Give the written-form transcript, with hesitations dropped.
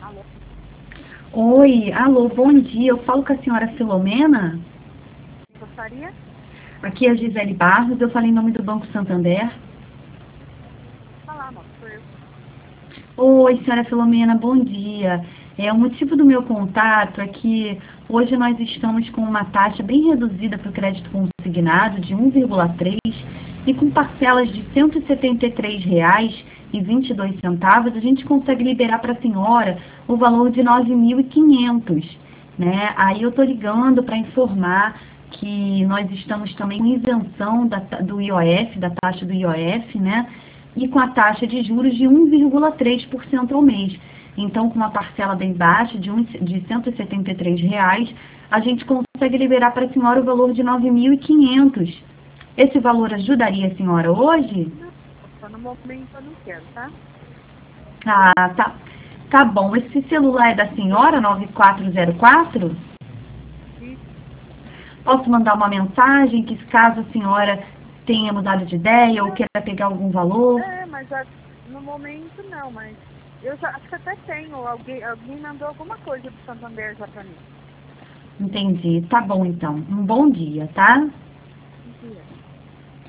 Alô? Oi, alô, bom dia. Eu falo com a senhora Filomena. Gostaria? Aqui é a Gisele Barros, eu falo em nome do Banco Santander. Falar, moço, sou eu. Oi, senhora Filomena, bom dia. O motivo do meu contato é que hoje nós estamos com uma taxa bem reduzida para o crédito consignado de 1,3 e com parcelas de R$ 173,22, a gente consegue liberar para a senhora o valor de 9.500, né? Aí eu estou ligando para informar que nós estamos também em isenção do IOF, da taxa do IOF, né? E com a taxa de juros de 1,3% ao mês. Então, com uma parcela bem baixa de R$ 173, a gente consegue liberar para a senhora o valor de 9.500. Esse valor ajudaria a senhora hoje? Não, só no momento eu não quero, tá? Ah, tá. Tá bom. Esse celular é da senhora, 9404? E, Posso mandar uma mensagem que, caso a senhora tenha mudado de ideia ou queira pegar algum valor? mas no momento não, mas eu já acho que até tenho. Alguém mandou alguma coisa do Santander já pra mim. Entendi. Tá bom, então. Um bom dia, tá? Mentira.